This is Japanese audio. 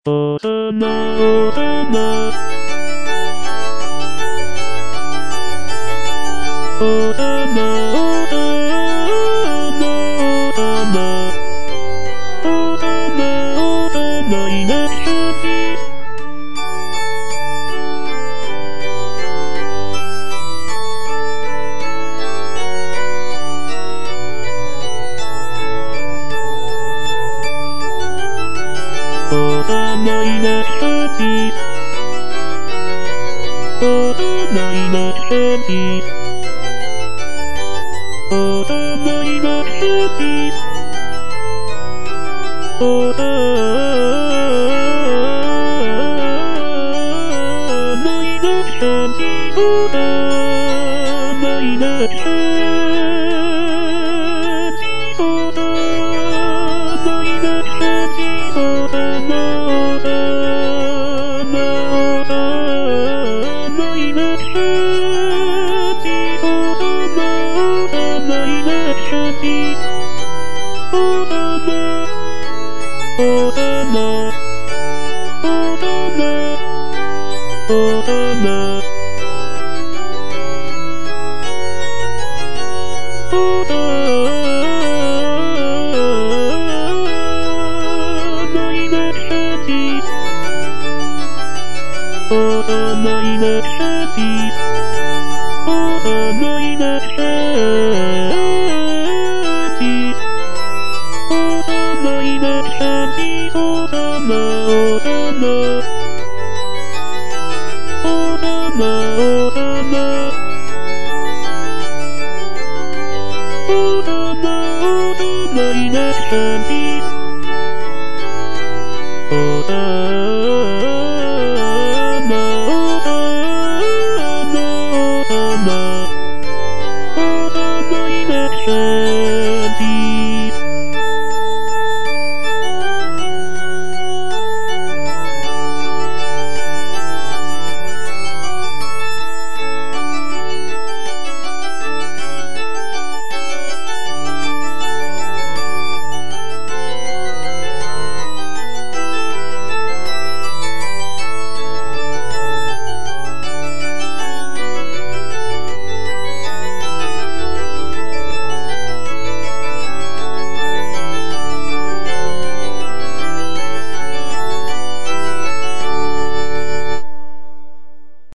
おさまおさまおさまおさまおさまおさまおさまいなくておさないなくておさないなくておさないなくておさないなくておさないなくておさないなくておさまおさまおさないなくておさまおさないなくておさまおさまおさまおさまおさないなくておさないなくておさないなくておさないなくておさまおさまおさまおさまおさまおさないなくて